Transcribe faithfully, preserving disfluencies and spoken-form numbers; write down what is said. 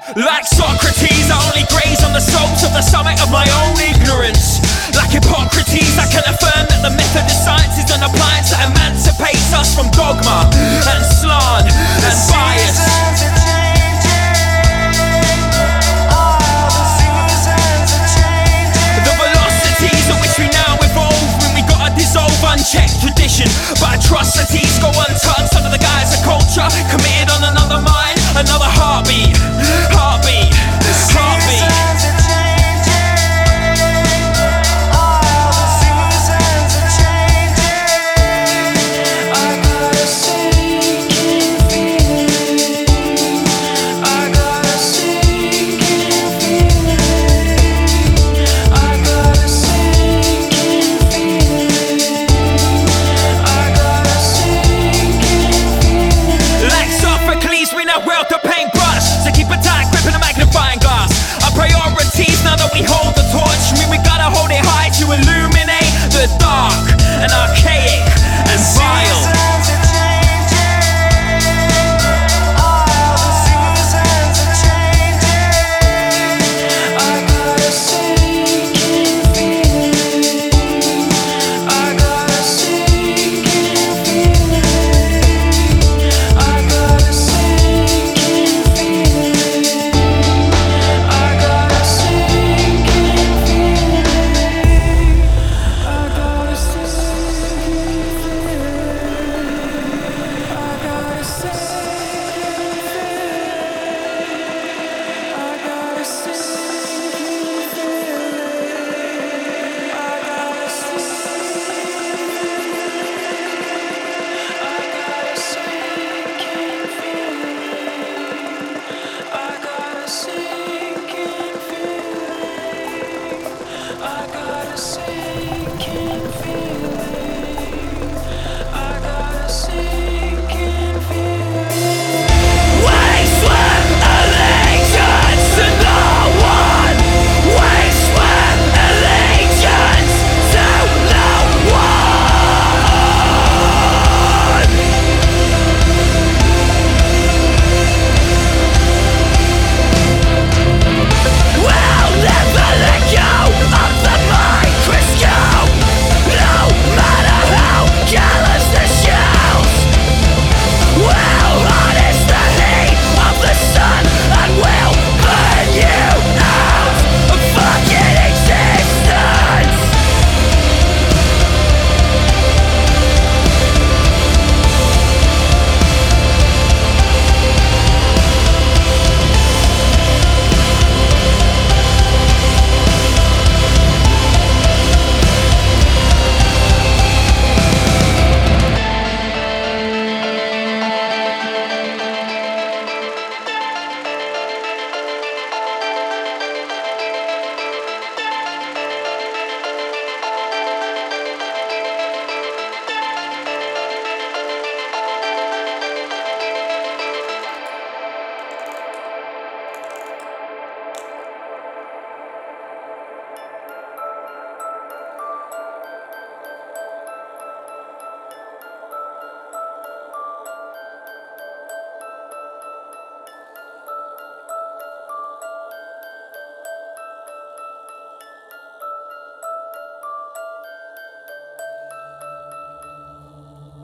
Like Socrates, I only graze on the slopes of the summit of my own ignorance. Like Hippocrates, I can affirm that the method of science is an appliance that emancipates us from dogma and slant and bias. The velocities at which we now evolve when we gotta dissolve unchecked tradition, but atrocities go untouched under the guise of culture committed on another mind, another heartbeat, heartbeat.